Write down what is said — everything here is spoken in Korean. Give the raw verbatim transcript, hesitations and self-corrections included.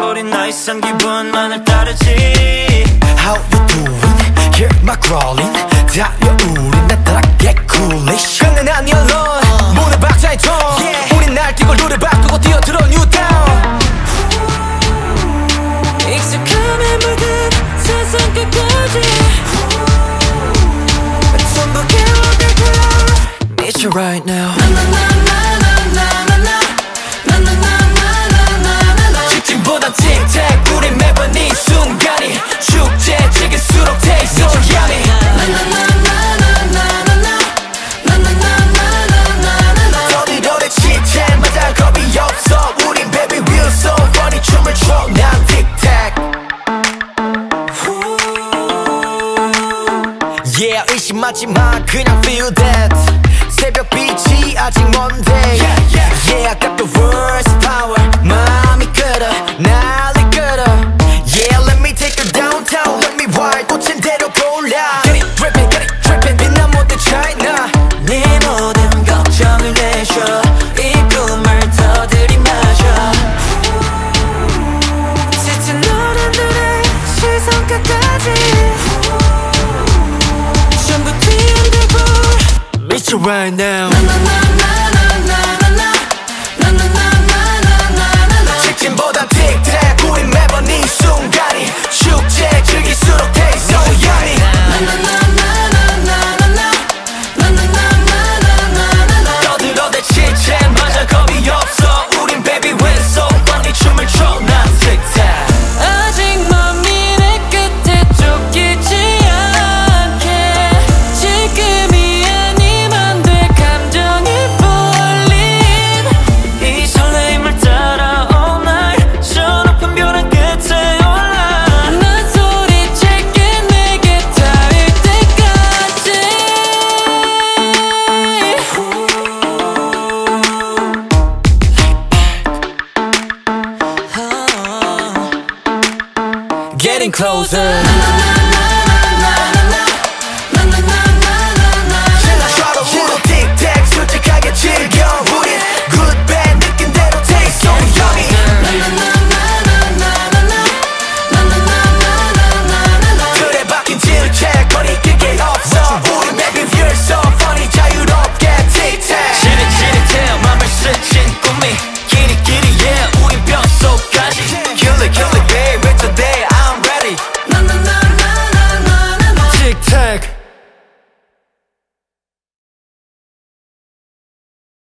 우린 더 이상 기분만을 따르지. How you doing? Hear my crawling. 달려 우린 날 따라 get coolish. 근데 난 alone 문의 박자의 톤. 우린 날뛰고 룰을 바꾸고 뛰어들어 new town. 익숙함에 물든 세상 끝까지 전부 깨워낼 거야. Need you right now. 직진보다 틱택 우린 매번 이 순간이 축제 즐길수록 taste so yummy. 너희들의 칭찬 맞아 겁이 없어. 우린 baby real so funny 춤을 춰 난 틱택. Yeah 의심하지 마 그냥 feel that. 새벽 빛이 아직 Monday. Yeah, yeah. Yeah I got the worst power. 마음이 끌어 난리 끌어. Yeah let me take you downtown. Let me ride 꽂힌 대로 골라. Get it drippin' get it drippin' 빛난 모든 China. 네 모든 걱정을 내셔. 이 꿈을 더 들이마셔. 지친 어른들의 시선 끝까지 전부 뒤흔들고 Meet you right now. 직진보다 틱택 우린 매번 이 순간이 축제 즐길수록 taste so yummy. 떠들어대 칭찬 맞아 겁이 없어. 우린 baby we're so funny 춤을 춰 난 틱택. 아직 먼 미래 끝에 쫓기지 않게 지금이 아니면 돼 감정이 풀린 이 설레임을 따라 all night 저 높은 벼랑 끝에 올라. 난 소리칠게 내게 닿을 때까지. Getting closer.